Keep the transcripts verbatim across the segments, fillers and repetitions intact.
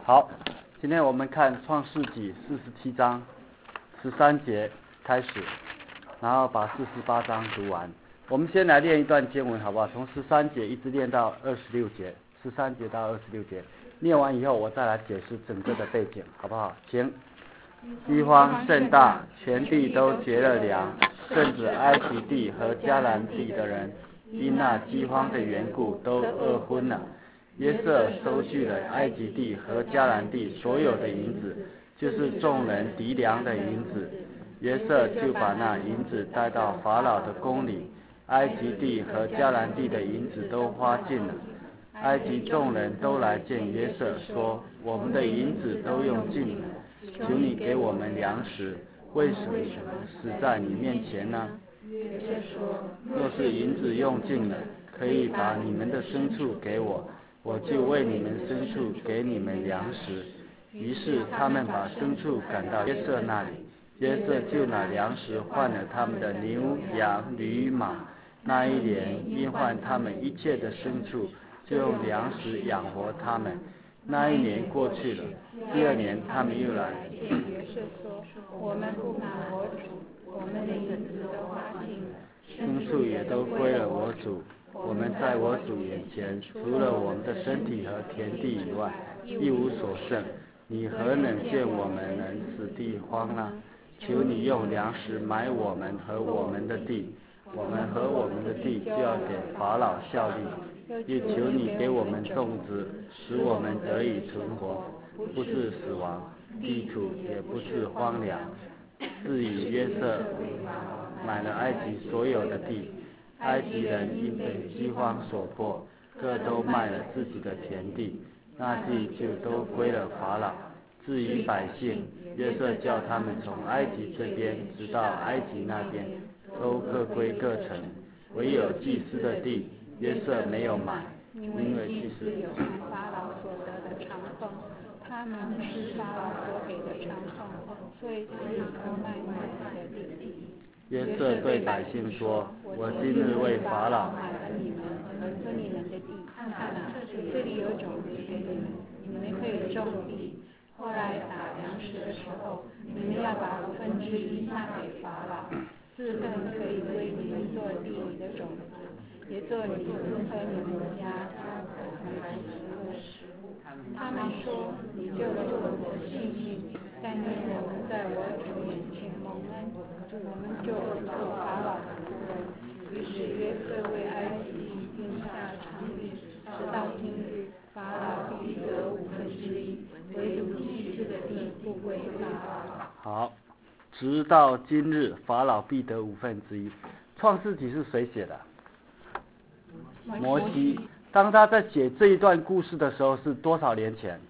好，今天我们看创世纪四十七章十三节开始，然后把四十八章读完。我们先来念一段经文好不好？从十三节一直念到二十六节，十三节到二十六节，念完以后我再来解释整个的背景，好不好？请。饥荒甚大，全地都绝了粮，甚至埃及地和迦南地的人，因那饥荒的缘故，都饿昏了。约瑟收据了埃及地和迦南地所有的银子，就是众人籴粮的银子。约瑟就把那银子带到法老的宫里，埃及地和迦南地的银子都花尽了。埃及众人都来见约瑟，说：我们的银子都用尽了，求你给我们粮食，为什么死在你面前呢？约瑟说：若是银子用尽了，可以把你们的牲畜给我，我就为你们牲畜给你们粮食。于是他们把牲畜赶到约瑟那里，约瑟就拿粮食换了他们的牛羊驴马。那一年因换他们一切的牲畜，就用粮食养活他们。那一年过去了，第二年他们又来见约瑟说：我们不拿我主，我们的银子都花尽了， 牲畜也都归了我主。我们在我主眼前，除了我们的身体和田地以外，一无所剩。你何能见我们能使地荒呢？求你用粮食买我们和我们的地，我们和我们的地就要给法老效力。又求你给我们种植，使我们得以存活，不致死亡，地土也不致荒凉。至于约瑟买了埃及所有的地，埃及人因被饥荒所迫，各都卖了自己的田地，那地就都归了法老。至于百姓，约瑟叫他们从埃及这边直到埃及那边，都各归各城。唯有祭司的地，约瑟没有买， 因为祭司有法老所得的长俸，他们吃法老所给的长俸，所以他们都卖自己的地。 约瑟对百姓说：我今日为法老买了你们和你们的地，看啊，这里有种子给你们，你们可以种地。后来打粮食的时候，你们要把五分之一纳给法老，四分可以归你们做地里的种子，也做你们和你们家家口和食物。他们说：你救了我们的性命，但愿我们在我主眼前蒙恩，我们就做法老的仆人。于是约瑟为埃及地定下常例，直到今日，法老必得五分之一，唯独祭司的地不归法老。 好，直到今日，法老必得五分之一。创世纪是谁写的？摩西。当他在写这一段故事的时候，是多少年前？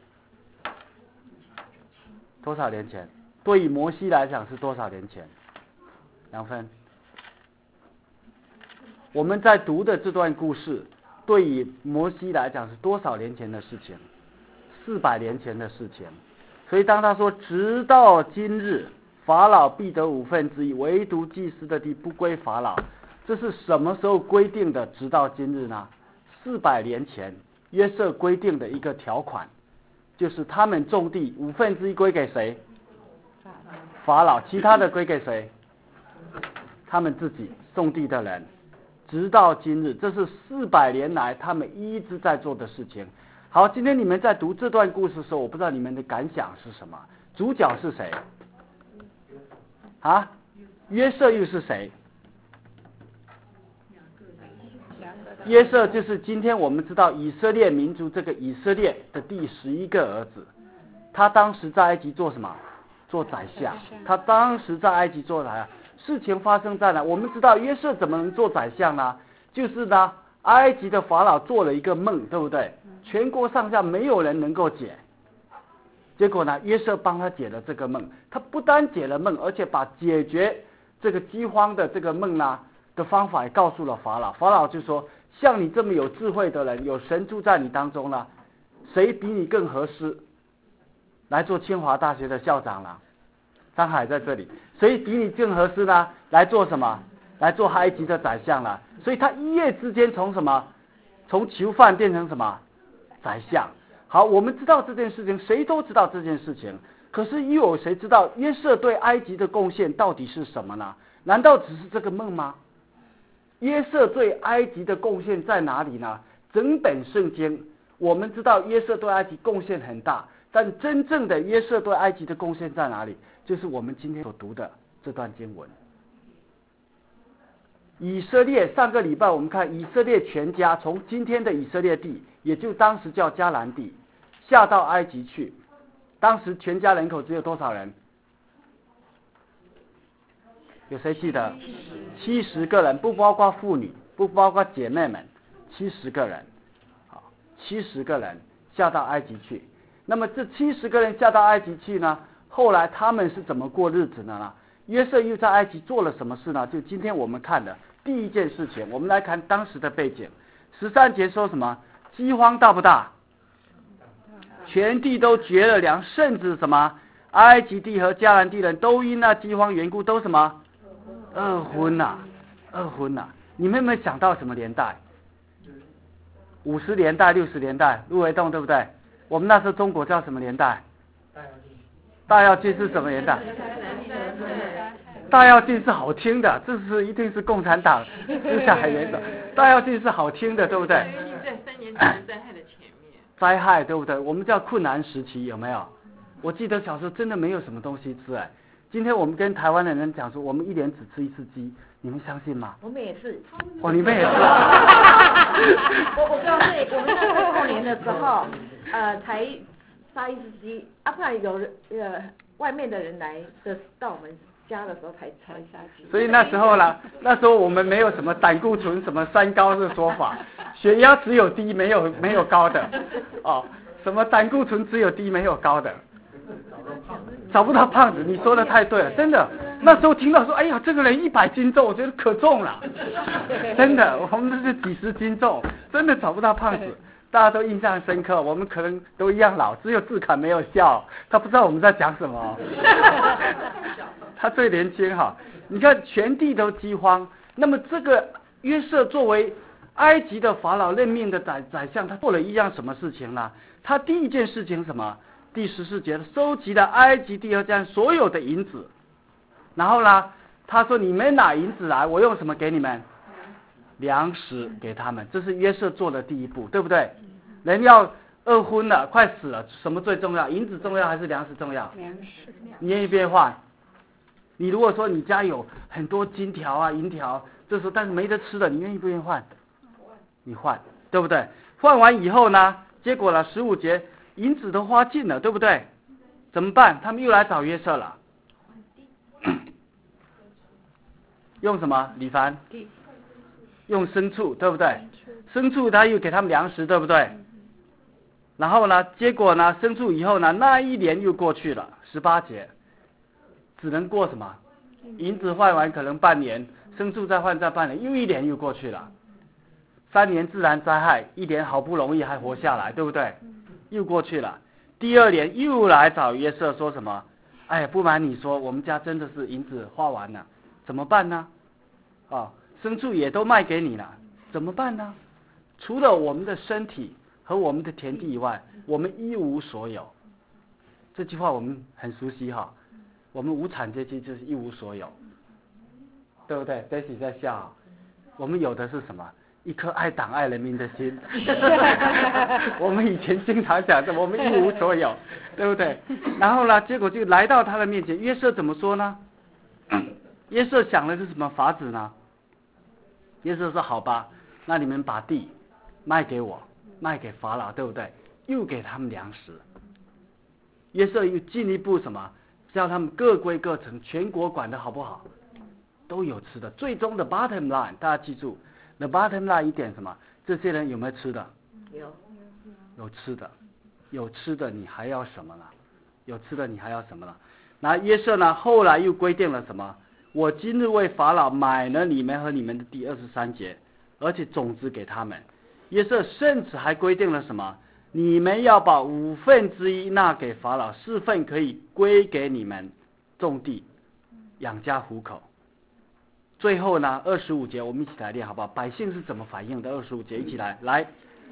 多少年前？对于摩西来讲是多少年前？两分。我们在读的这段故事，对于摩西来讲是多少年前的事情？四百年前的事情。所以当他说直到今日，法老必得五分之一，唯独祭司的地不归法老，这是什么时候规定的？直到今日呢？四百年前，约瑟规定的一个条款，就是他们种地五分之一归给谁？法老，其他的归给谁？他们自己种地的人。直到今日，这是四百年来他们一直在做的事情。好，今天你们在读这段故事的时候，我不知道你们的感想是什么？主角是谁？啊？约瑟又是谁？约瑟就是今天我们知道以色列民族这个以色列的第十一个儿子，他当时在埃及做什么？做宰相。他当时在埃及做宰相。事情发生在哪？我们知道约瑟怎么能做宰相呢？就是呢，埃及的法老做了一个梦，对不对？全国上下没有人能够解。结果呢，约瑟帮他解了这个梦。他不单解了梦，而且把解决这个饥荒的这个梦呢的方法也告诉了法老。法老就说：像你这么有智慧的人，有神住在你当中了，谁比你更合适来做清华大学的校长了？张海在这里，谁比你更合适呢？来做什么？来做埃及的宰相了。所以他一夜之间从什么？从囚犯变成什么？宰相。 好，我们知道这件事情，谁都知道这件事情，可是又有谁知道约瑟对埃及的贡献到底是什么呢？难道只是这个梦吗？约瑟对埃及的贡献在哪里呢？整本圣经我们知道约瑟对埃及贡献很大，但真正的约瑟对埃及的贡献在哪里？就是我们今天所读的这段经文。以色列上个礼拜我们看以色列全家从今天的以色列地，也就当时叫迦南地，下到埃及去。当时全家人口只有多少人？有谁记得？七十个人，不包括妇女，不包括姐妹们，七十个人。好，七十个人下到埃及去。那么这七十个人下到埃及去呢？后来他们是怎么过日子的呢？约瑟又在埃及做了什么事呢？就今天我们看的第一件事情，我们来看当时的背景。十三节说什么？饥荒大不大？全地都绝了粮，甚至什么？埃及地和迦南地人都因那饥荒缘故都什么？饿昏呐、啊，饿昏呐、啊！你们有没有想到什么年代？五十年代、六十年代，陆维栋对不对？我们那时候中国叫什么年代？大跃进是什么年代？大跃进是好听的，这是一定是共产党思想很严重。大跃进是好听的，对不对？ 在三年前灾害的前面。 灾害对不对？我们叫困难时期，有没有？我记得小时候真的没有什么东西吃哎。今天我们跟台湾的人讲说，我们一年只吃一次鸡，你们相信吗？ 我们也是。 哦，你们也是、啊。 我我告诉你，我们那时候过年的时候，呃，才杀一只鸡，啊，不然有人呃外面的人来的到我们家的时候才才杀鸡。 所以那时候呢，那时候我们没有什么胆固醇、什么三高的说法，血压只有低没有没有高的，哦，什么胆固醇只有低没有高的。找不到胖子，你说的太对了，真的。那时候听到说，哎呀，这个人一百斤重，我觉得可重了，真的，我们这是几十斤重，真的找不到胖子，大家都印象深刻。我们可能都一样老，只有志凯没有笑，他不知道我们在讲什么。他最年轻哈，你看全地都饥荒，那么这个约瑟作为埃及的法老任命的宰宰相，他做了一样什么事情呢？他第一件事情是什么？第十四节，收集了埃及地和迦南所有的银子，然后呢，他说你们拿银子来，我用什么给你们？粮食给他们，这是约瑟做的第一步，对不对？人要饿昏了，快死了，什么最重要？银子重要还是粮食重要？ 粮食。 你愿意变换？你如果说你家有很多金条啊、银条，这时候但是没得吃的，你愿意不愿意换？你换，对不对？换完以后呢，结果呢，十五节。银子都花尽了，对不对？怎么办？他们又来找约瑟了。用什么？李凡？用牲畜，对不对？牲畜他又给他们粮食，对不对？然后呢，结果呢，牲畜以后呢，那一年又过去了，十八节，只能过什么？银子换完可能半年，牲畜再换再半年，又一年又过去了。三年自然灾害，一年好不容易还活下来，对不对？又过去了，第二年又来找约瑟说什么？哎，不瞒你说，我们家真的是银子花完了，怎么办呢？啊，牲畜也都卖给你了，怎么办呢？除了我们的身体和我们的田地以外，我们一无所有。这句话我们很熟悉哈，我们无产阶级就是一无所有，对不对 ？Daisy 在笑，我们有的是什么？一颗爱党爱人民的心。我们以前经常讲的，我们一无所有，对不对？然后呢，结果就来到他的面前，约瑟怎么说呢？约瑟想的是什么法子呢？约瑟说：好吧，那你们把地卖给我，卖给法老，对不对？又给他们粮食。约瑟又进一步什么？叫他们各归各城，全国管得好不好？都有吃的。最终的 bottom line， 大家记住。The bottom line 一点什么？这些人有没有吃的？ 有， 有吃的，有吃的，你还要什么呢？有吃的，你还要什么呢？那约瑟呢？后来又规定了什么？我今日为法老买了你们和你们的地，二十三节，而且种子给他们。约瑟甚至还规定了什么？你们要把五分之一纳给法老，四份可以归给你们种地，养家糊口。最后呢，二十五节我们一起来练好不好？百姓是怎么反应的？二十五节一起来，来，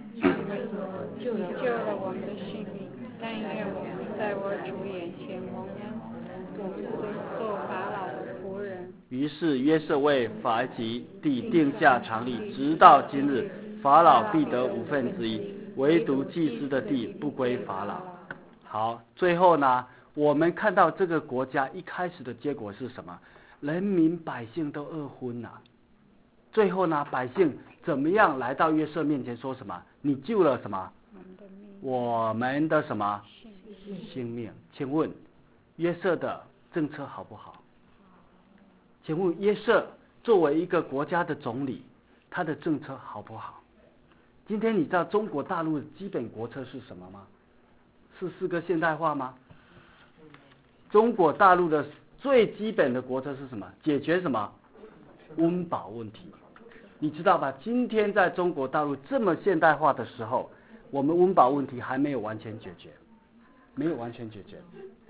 救了救了我们的性命，但愿我们在我主眼前蒙恩，我们虽做法老的仆人。 于是约瑟为法及地定下常例，直到今日，法老必得五分之一，唯独祭司的地不归法老。好，最后呢，我们看到这个国家一开始的结果是什么？人民百姓都饿昏了。最后呢，百姓怎么样来到约瑟面前说什么？你救了什么？我们的什么性命？请问约瑟的政策好不好？请问约瑟作为一个国家的总理，他的政策好不好？今天你知道中国大陆的基本国策是什么吗？是四个现代化吗？中国大陆的最基本的国策是什么？解决什么？温饱问题。你知道吧？今天在中国大陆这么现代化的时候，我们温饱问题还没有完全解决，没有完全解决。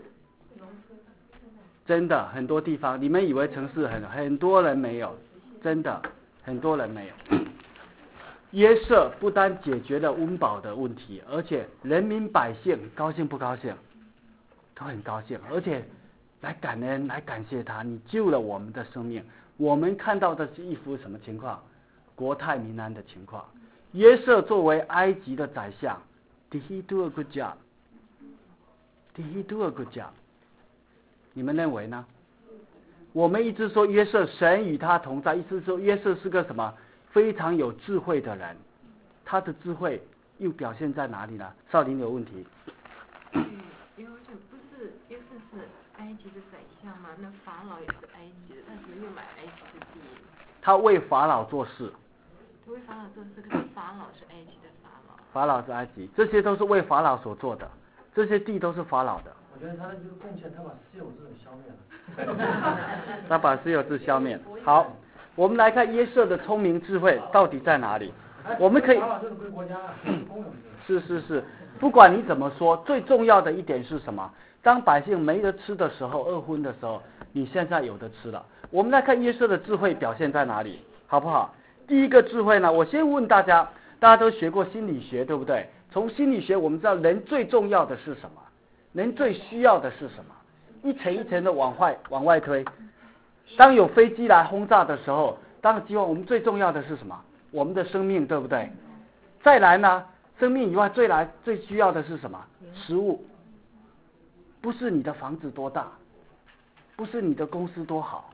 真的，很多地方，你们以为城市很很多人没有，真的很多人没有。约瑟不但解决了温饱的问题，而且人民百姓高兴不高兴？都很高兴，而且来感恩，来感谢他，你救了我们的生命。我们看到的是一幅什么情况？国泰民安的情况。约瑟作为埃及的宰相 ，Did he do a good job? Did he do a good job? 你们认为呢？我们一直说约瑟神与他同在，意思说约瑟是个什么非常有智慧的人，他的智慧又表现在哪里呢？少林有问题。 嗯，因为不是约瑟是埃及的宰相吗？那法老也是埃及的，但是又买埃及的地。 他为法老做事。 为法老做事，可是法老是埃及的法老。 法老是埃及，这些都是为法老所做的，这些地都是法老的。 我觉得他的这个贡献，他把私有制消灭了。 他把私有制消灭。好，我们来看约瑟的聪明智慧到底在哪里？我们可以。 法老这是归国家啊，公有制。 是是是，不管你怎么说，最重要的一点是什么？当百姓没得吃的时候，饿昏的时候，你现在有得吃了。我们来看约瑟的智慧表现在哪里，好不好？第一个智慧呢，我先问大家，大家都学过心理学，对不对？从心理学我们知道人最重要的是什么？人最需要的是什么？一层一层的往外往外推。当有飞机来轰炸的时候，当机会我们最重要的是什么？我们的生命，对不对？再来呢，生命以外最来最需要的是什么？食物。不是你的房子多大，不是你的公司多好，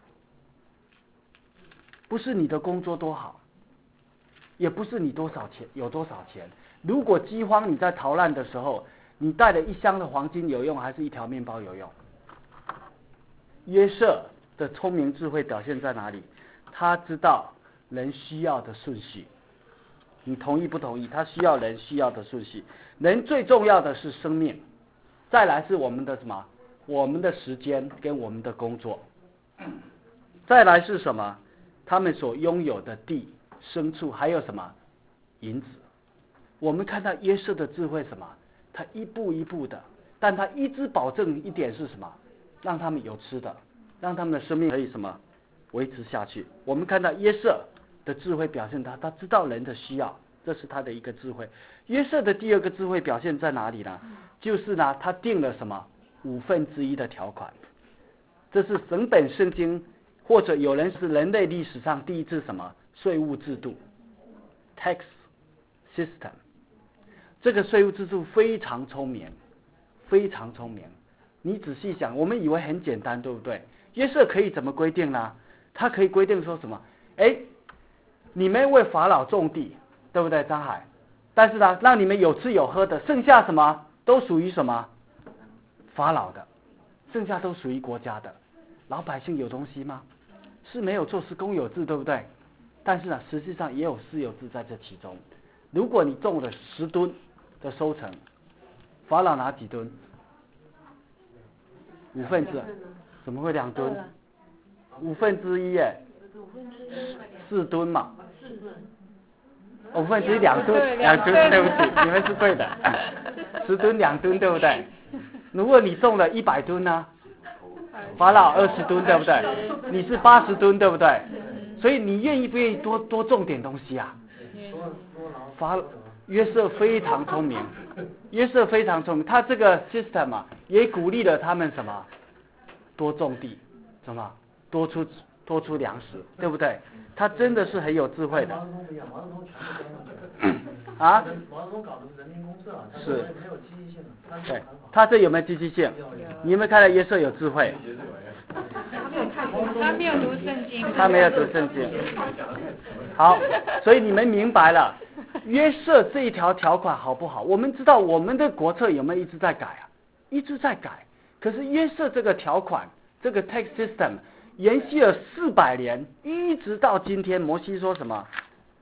不是你的工作多好，也不是你多少钱有多少钱。如果饥荒你在逃难的时候，你带了一箱的黄金有用，还是一条面包有用？约瑟的聪明智慧表现在哪里？他知道人需要的顺序。你同意不同意？他需要人需要的顺序。人最重要的是生命，再来是我们的什么？我们的时间跟我们的工作。再来是什么？他们所拥有的地、牲畜，还有什么？银子。我们看到约瑟的智慧什么？他一步一步的，但他一直保证一点是什么？让他们有吃的，让他们的生命可以什么维持下去。我们看到约瑟的智慧表现他，他知道人的需要，这是他的一个智慧。约瑟的第二个智慧表现在哪里呢？就是呢，他定了什么五分之一的条款。这是整本圣经，或者有人是人类历史上第一次什么税务制度 ，tax system。这个税务制度非常聪明，非常聪明。你仔细想，我们以为很简单，对不对？约瑟可以怎么规定呢？他可以规定说什么？哎，你们为法老种地，对不对，张海？但是呢，让你们有吃有喝的，剩下什么都属于什么法老的，剩下都属于国家的。老百姓有东西吗？是没有做，是公有制，对不对？但是呢，实际上也有私有制在这其中。如果你种了十吨的收成，法老拿几吨？五分之，怎么会两吨？五分之一耶，四吨嘛。五分之一两吨，两吨，对不起，你们是对的。十吨两吨，对不对？如果你种了一百吨呢？法老二十吨，对不对？你是八十吨，对不对？所以你愿意不愿意多多种点东西啊？法约瑟非常聪明，约瑟非常聪明，他这个 system 啊，也鼓励了他们什么？多种地，什么？多出多出粮食，对不对？他真的是很有智慧的。 毛泽东不一样，毛泽东全部交上去了。 啊？ 毛泽东搞的是人民公社，他是没有积极性的，他对，他这有没有积极性？你有没有看到约瑟有智慧？ 他没有读圣经。 他没有读圣经。好，所以你们明白了，约瑟这一条条款好不好？我们知道我们的国策有没有一直在改啊？一直在改。可是约瑟这个条款，这个 tax system 延续了四百年，一直到今天。摩西说什么？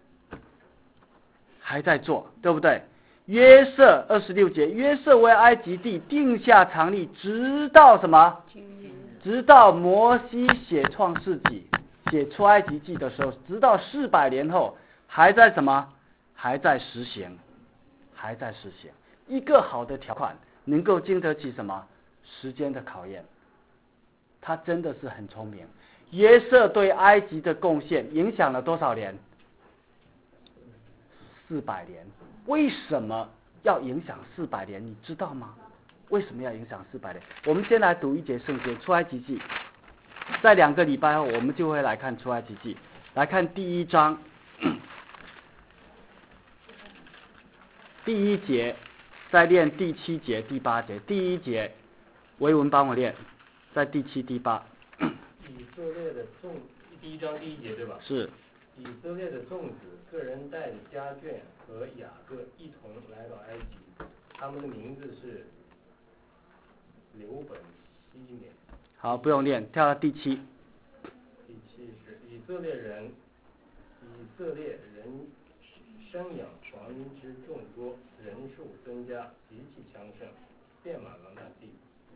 还在做，对不对？约瑟二十六节，约瑟为埃及地定下常例，直到什么？直到摩西写创世纪、写出埃及记的时候，直到四百年后，还在什么？还在实行，还在实行。一个好的条款能够经得起什么？时间的考验。他真的是很聪明。约瑟对埃及的贡献影响了多少年？四百年。为什么要影响四百年？你知道吗？为什么要影响四百年？我们先来读一节圣经，出埃及记。在两个礼拜后，我们就会来看出埃及记，来看第一章第一节，再练第七节、第八节。第一节，维文帮我练，在第七、第八。 以色列的众，第一章第一节对吧？ 是。 以色列的众子，个人带着家眷和雅各一同来到埃及，他们的名字是流本、西缅。 好，不用练，跳到第七。 第七是以色列人，以色列人生养船只众多，人数增加，极其强盛，遍满了那地。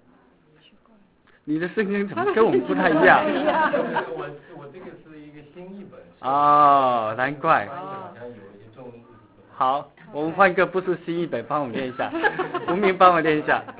你的圣经怎么跟我们不太一样？ 我我这个是一个新译本。 哦，难怪。 好像有一些中。 好，我们换一个不是新译本，帮我练一下。吴明帮我练一下。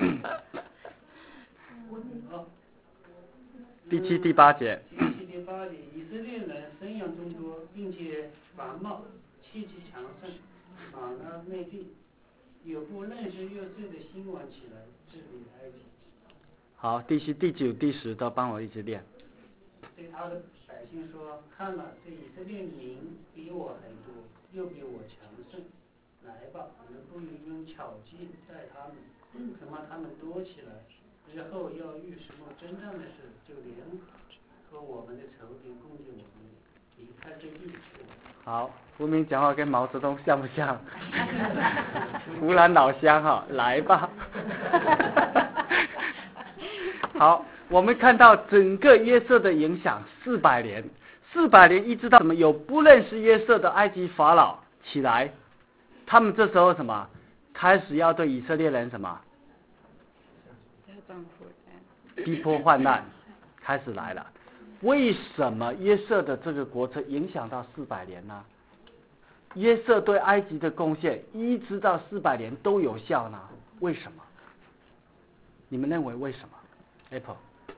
第七、第八节。 第七、第八节，以色列人生养众多，并且繁茂，气气强盛，满了内地。有不认识约瑟的新王起来治理埃及。 好，第七、第九、第十都帮我一直练。 对他的百姓说：“看了，这以色列民比我很多，又比我强盛。来吧，你们不应用巧计待他们，恐怕他们多起来，日后要遇什么征战的事，就联合我们的仇敌攻击我们，离开这地去。” 好，吴明讲话跟毛泽东像不像？湖南老乡哈，来吧。好，我们看到整个约瑟的影响四百年，四百年一直到什么？有不认识约瑟的埃及法老起来，他们这时候什么？开始要对以色列人什么？逼迫患难开始来了。为什么约瑟的这个国策影响到四百年呢？约瑟对埃及的贡献一直到四百年都有效呢？为什么？你们认为为什么 ？Apple。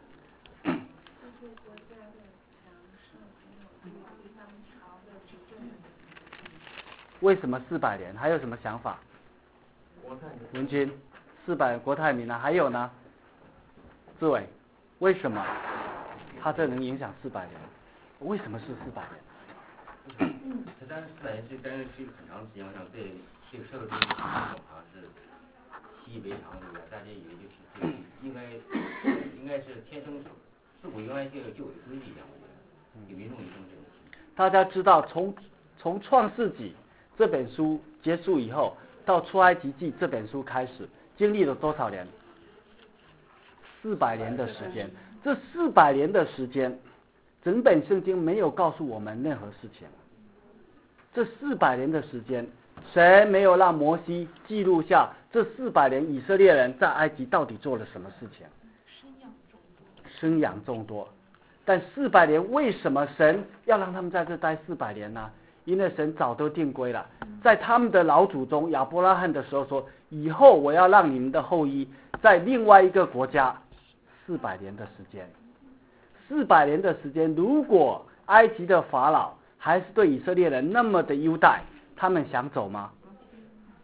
为什么四百年？还有什么想法？文君，四百国泰民安，还有呢？志伟，为什么他这能影响四百年？为什么是四百年？ 它但是四百年是但是是一个很长时间，我想对这个社会这个传统啊是习以为常的，大家以为就是这个应该应该是天生自古原来就就有的规矩一样，我觉得有民众有这种这种情况。 大家知道从从创世纪这本书结束以后，到出埃及记这本书开始，经历了多少年？四百年的时间。这四百年的时间，整本圣经没有告诉我们任何事情。这四百年的时间，谁没有让摩西记录下这四百年以色列人在埃及到底做了什么事情？生养众多。但四百年为什么神要让他们在这待四百年呢？因为神早都定规了，在他们的老祖宗亚伯拉罕的时候说，以后我要让你们的后裔在另外一个国家四百年的时间。四百年的时间，如果埃及的法老还是对以色列人那么的优待，他们想走吗？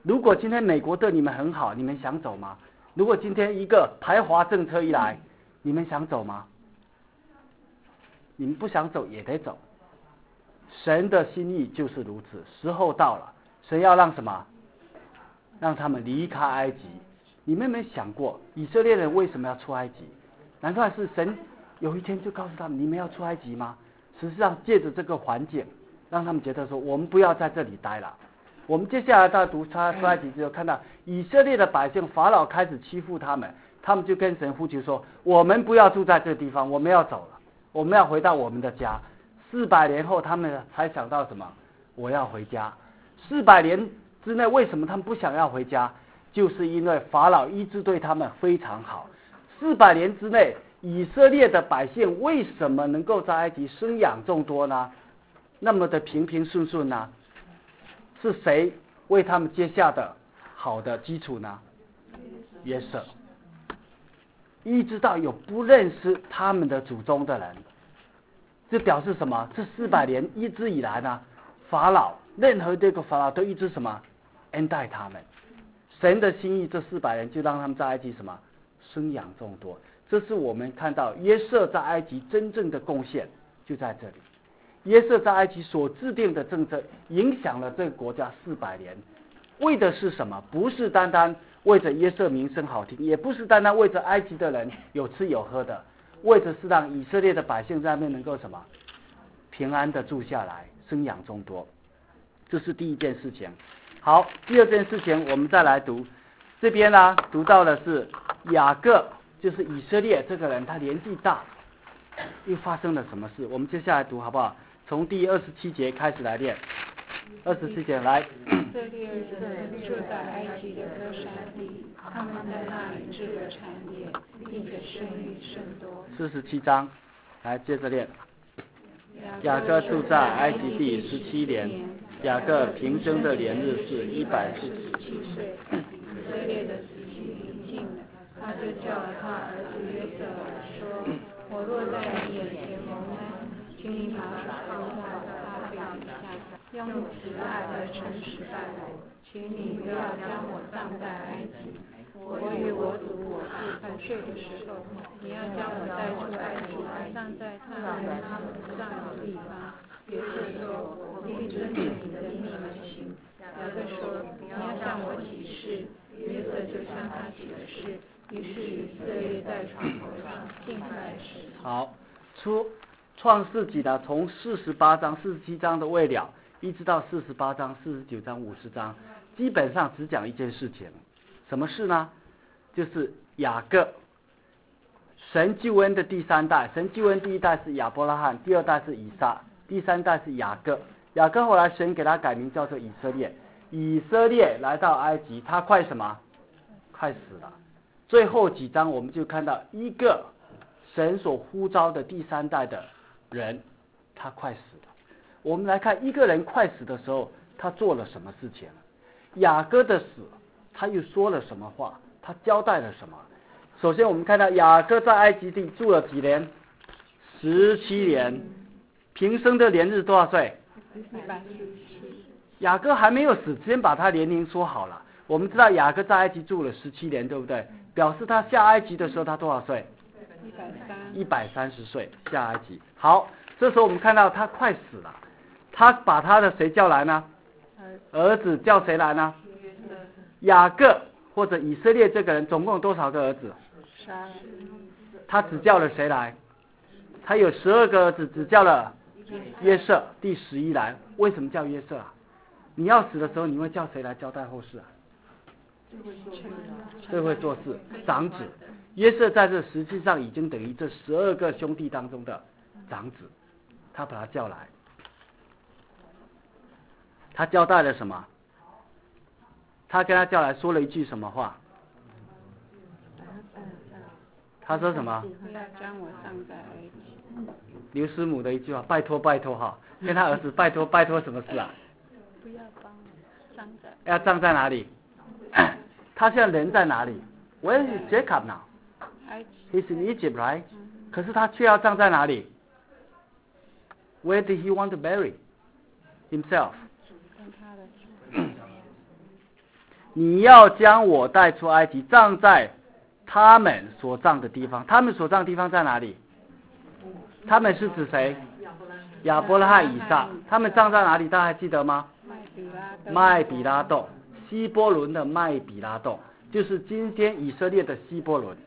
如果今天美国对你们很好，你们想走吗？如果今天一个排华政策一来，你们想走吗？你们不想走也得走。神的心意就是如此，时候到了，神要让什么？让他们离开埃及。你们有没有想过，以色列人为什么要出埃及？难道是神有一天就告诉他们，你们要出埃及吗？实际上借着这个环境，让他们觉得说，我们不要在这里待了。我们接下来到读出埃及之后，看到以色列的百姓法老开始欺负他们，他们就跟神呼求说，我们不要住在这个地方，我们要走了，我们要回到我们的家。四百年后，他们才想到什么？我要回家。四百年之内，为什么他们不想要回家？就是因为法老一直对他们非常好。四百年之内，以色列的百姓为什么能够在埃及生养众多呢？那么的平平顺顺呢？是谁为他们接下的好的基础呢？约瑟。一直到有不认识他们的祖宗的人，这表示什么？这四百年一直以来呢，法老任何这个法老都一直什么恩待他们。神的心意，这四百年就让他们在埃及什么生养众多。这是我们看到约瑟在埃及真正的贡献，就在这里。约瑟在埃及所制定的政策，影响了这个国家四百年，为的是什么？不是单单为着约瑟名声好听，也不是单单为着埃及的人有吃有喝的，为的是让以色列的百姓在那边能够什么平安的住下来，生养众多。这是第一件事情。好，第二件事情我们再来读，这边呢读到的是雅各，就是以色列这个人，他年纪大，又发生了什么事？我们接下来读好不好？从第二十七节开始来念。二十七节来。 以色列人住在埃及的歌山地，他们在那里制了产业，并且生育甚多。 四十七章，来接着念。雅各住在埃及地十七年，雅各平生的年日是一百四十七岁。 以色列的死期临近了，他就叫了他儿子约瑟来说：“我若在你眼前蒙恩，请你把手放在大腿底下，用慈爱和诚实待我，请你不要将我葬在埃及。我与我祖我父犯罪的时候，你要将我带出埃及，葬在他们他们葬的地方。”约瑟说：“我必遵循你的命而行。”雅各说：“你要向我起誓。”约瑟就向他起了誓。于是以色列在床头上敬拜神。 好，出创世纪呢，从四十八章、四十七章的未了，一直到四十八章、四十九章、五十章，基本上只讲一件事情，什么事呢？就是雅各，神救恩的第三代。神救恩第一代是亚伯拉罕，第二代是以撒，第三代是雅各。雅各后来神给他改名叫做以色列。以色列来到埃及，他快什么？快死了。最后几章我们就看到一个神所呼召的第三代的人，他快死了。我们来看一个人快死的时候，他做了什么事情？雅各的死，他又说了什么话？他交代了什么？首先我们看到雅各在埃及地住了几年？十七年。平生的年日多少岁？ 一百四十七。 雅各还没有死，先把他年龄说好了。我们知道雅各在埃及住了十七年，对不对？表示他下埃及的时候他多少岁？ 一百三。 一百三十岁下埃及。好，这时候我们看到他快死了，他把他的谁叫来呢？儿子叫谁来呢？雅各或者以色列这个人总共有多少个儿子？ 三。 他只叫了谁来？他有十二个儿子，只叫了约瑟，第十一来。为什么叫约瑟啊？你要死的时候，你会叫谁来交代后事啊？最会做事，长子。约瑟在这实际上已经等于这十二个兄弟当中的长子，他把他叫来。他交代了什么？他跟他叫来说了一句什么话？他说什么？ 不要将我葬在埃及。 刘师母的一句话，拜托拜托哈，跟他儿子拜托拜托什么事啊？ 不要帮我葬在。 要葬在哪里？他现在人在哪里 ？Where is Jacob now? He's in Egypt, right? 可是他却要葬在哪里 ？Where did he want to bury himself? 你要将我带出埃及，葬在他们所葬的地方。他们所葬的地方在哪里？他们是指谁？亚伯拉罕、以撒。他们葬在哪里？大家还记得吗？麦比拉洞，希伯伦的麦比拉洞，就是今天以色列的希伯伦。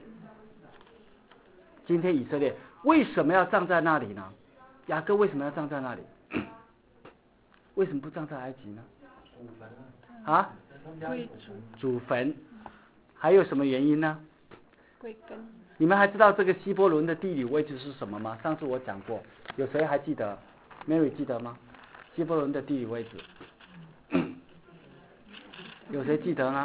今天以色列为什么要葬在那里呢？雅各为什么要葬在那里？为什么不葬在埃及呢？啊？祖坟。还有什么原因呢？ 归根。 你们还知道这个希伯伦的地理位置是什么吗？上次我讲过，有谁还记得 ？Mary 记得吗？希伯伦的地理位置，有谁记得呢？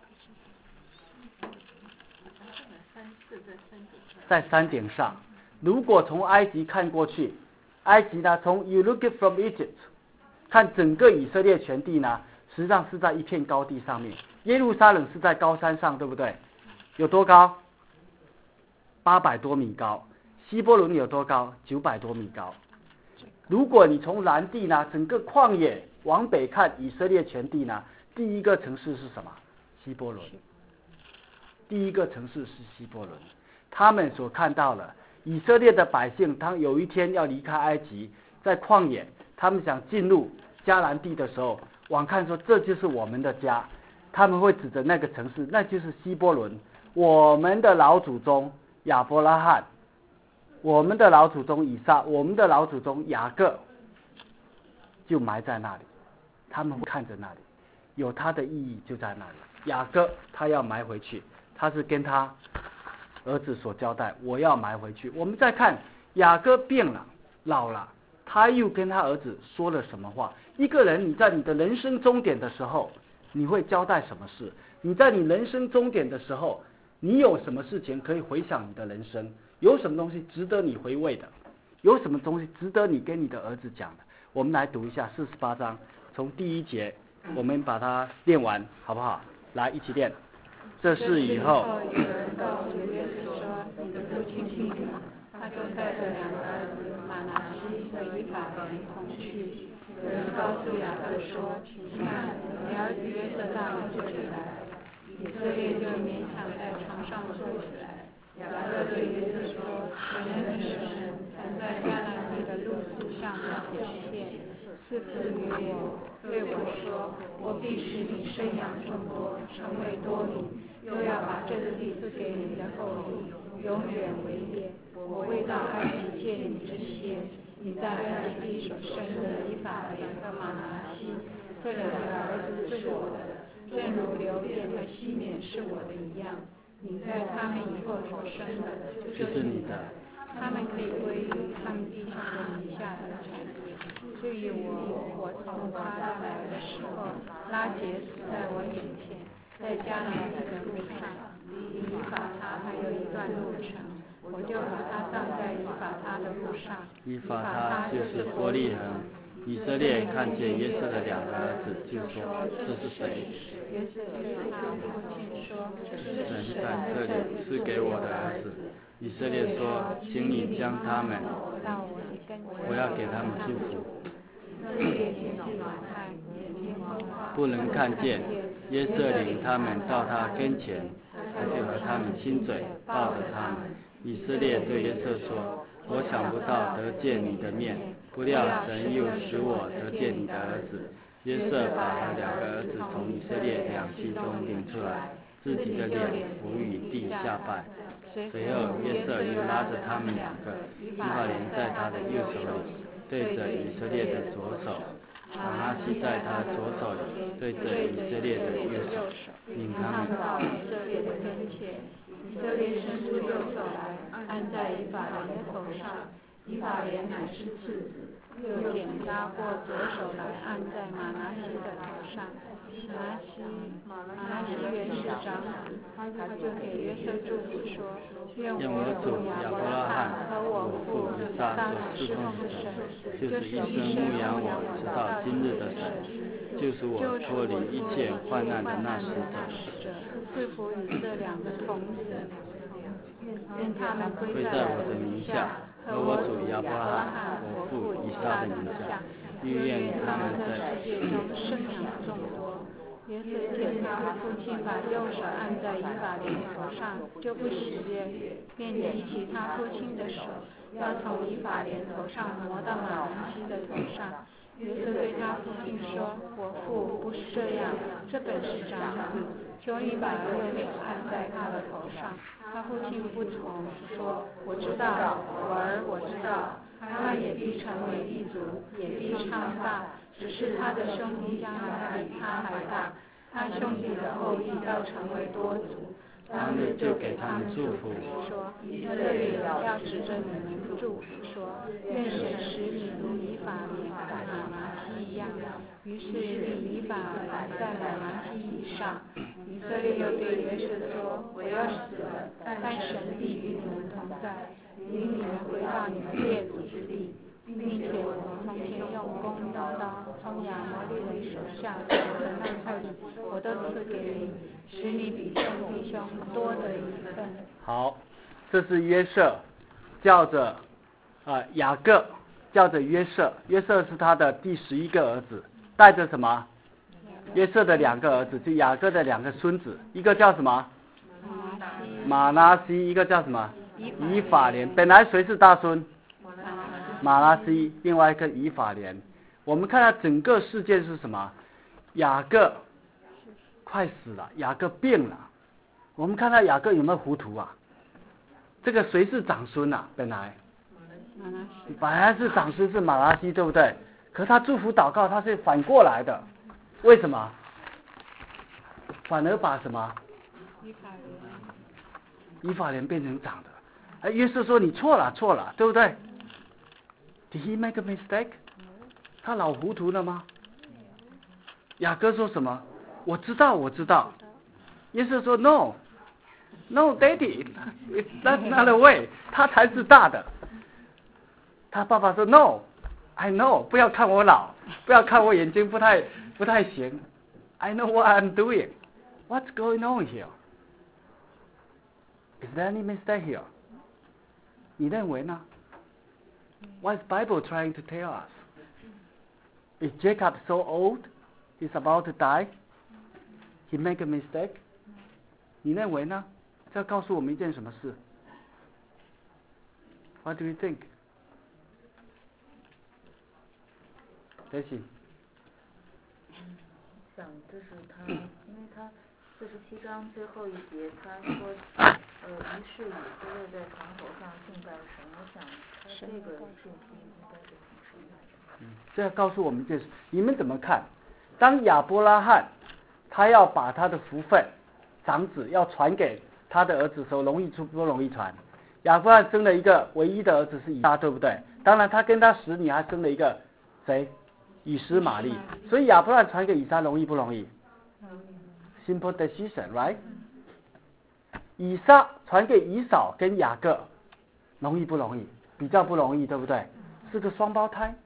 在山顶上。如果从埃及看过去，埃及呢，从 You look it from Egypt， 看整个以色列全地呢，实际上是在一片高地上面。耶路撒冷是在高山上，对不对？有多高？八百多米高。希伯伦有多高？九百多米高。如果你从南地呢，整个旷野往北看以色列全地呢，第一个城市是什么？希伯伦。第一个城市是希伯伦。他们所看到了以色列的百姓，当有一天要离开埃及，在旷野，他们想进入迦南地的时候，往看说这就是我们的家，他们会指着那个城市，那就是希伯伦。我们的老祖宗亚伯拉罕，我们的老祖宗以撒，我们的老祖宗雅各，就埋在那里。他们会看着那里，有它的意义就在那里。雅各他要埋回去，他是跟他儿子所交代，我要埋回去。我们再看雅各变了，老了，他又跟他儿子说了什么话？一个人，你在你的人生终点的时候，你会交代什么事？你在你人生终点的时候，你有什么事情可以回想你的人生？有什么东西值得你回味的？有什么东西值得你跟你的儿子讲的？我们来读一下四十八章，从第一节，我们把它练完，好不好？来，一起练。这事以后， 有人告诉约瑟说：“你的父亲病了。”他就带着两个儿子马拿西和以法莲同去。有人告诉雅各说：“你看，你儿子约瑟到你这里来。”以色列就勉强在床上坐起来。雅各对约瑟说：“神的神曾在迦南地的路途上显现，赐福于我，对我说：我必使你生养众多，成为多民。又要把这地赐给你的后裔，永远为业。我未到埃及见你之前，你在埃及地所生的以法莲和马拿西，这两个儿子是我的，正如流便和西缅是我的一样。你在他们以后所生的，就是你的。他们可以归于他们地上的以下的产业。至于我，我从他来的时候，拉结死在我眼前。在迦南地的路上，离以法他还有一段路程，我就把他葬在以法他的路上。 以法他就是伯利恒。以色列看见约瑟的两个儿子，就说：这是谁？ 约瑟对他父亲说：这是神在这里是给我的儿子。以色列说：请你将他们，我要给他们祝福。不能看见。约瑟领他们到他跟前，他就和他们亲嘴，抱着他们。以色列对约瑟说：我想不到得见你的面，不料神又使我得见你的儿子。约瑟把他两个儿子从以色列两妻中领出来，自己的脸伏于地下拜。随后约瑟又拉着他们两个，以法莲在他的右手里，对着以色列的左手；马拿西在他的左手里，对着以色列的右手，领他们到以色列的跟前。以色列伸出右手来，按在以法莲的头上。以法莲乃是次子，又剪搭过左手来，按在马拿西的头上。马拿西，马拿西原是长子，他就给约瑟祝福说：愿我主亚伯拉罕和我父以撒所侍奉的神，就是一生牧养我直到今日的神， 就是我脱离一切患难的那使者。 赐福与这两个童子，愿他们归在我的名下，和我主亚伯拉罕、我父以撒的名下，预愿他们在世界中生养众多。 约瑟见他父亲把右手按在以法莲头上，就不喜悦，便提起他父亲的手，要从以法莲头上挪到马南西的头上。约瑟对他父亲说：“我父，不是这样，这本是长子，求你把右手按在他的头上。”他父亲不从，说：“我知道，我儿，我知道，他也必成为一族，也必昌大，只是他的兄弟将来比他还大，他兄弟的后裔要成为多族。”当日就给他们祝福，说：“以色列要指着你们祝福，说：愿神使你如以法莲和马拿西一样。”于是立以法莲在马拿西以上。以色列又对约瑟说：“我要死了，但神必与你们同在，领你们回到你们列祖之地，并且我从前用弓用刀从亚摩利人手下夺的那块地，我都赐给你，使你比众弟兄多得一份。” 好，这是约瑟叫着呃雅各叫着约瑟，约瑟是他的第十一个儿子，带着什么？约瑟的两个儿子，就雅各的两个孙子，一个叫什么？马拿西，一个叫什么？以法莲。本来谁是大孙？马拿西，另外一个以法莲。我们看到整个事件是什么？雅各快死了，雅各病了。我们看到雅各有没有糊涂啊？这个谁是长孙啊？本来本来是长孙是马拉西，对不对？可是他祝福祷告，他是反过来的，为什么？反而把什么？以法莲变成长的。哎，约瑟说你错了，错了，对不对 ？Did he make a mistake？ 他老糊涂了吗？雅各说什么？我知道，我知道。约瑟说 No。No, Daddy, it's not another way. 他才是大的。他爸爸说 No, I know. 不要看我老，不要看我眼睛不太不太行。I know what I'm doing. What's going on here? Is there any mistake here? 你认为呢 ？What's Bible trying to tell us? Is Jacob so old? He's about to die. He make a mistake. 你认为呢？这告诉我们一件什么事 ？What do you think? 德行。 想这是他，因为他四十七章最后一节，他说，呃，于是以色列在床头上敬拜神。我想他这个信息应该是挺深的。 嗯，这要告诉我们一件事，你们怎么看？当亚伯拉罕他要把他的福分，长子要传给他的儿子的时候，容易出不容易传？亚伯拉罕生了一个唯一的儿子是以撒，对不对？当然他跟他使女还生了一个谁？以实玛利。所以亚伯拉罕传给以撒容易不容易 ？Simple decision, right？ 以撒传给以扫跟雅各容易不容易？比较不容易，对不对？是个双胞胎。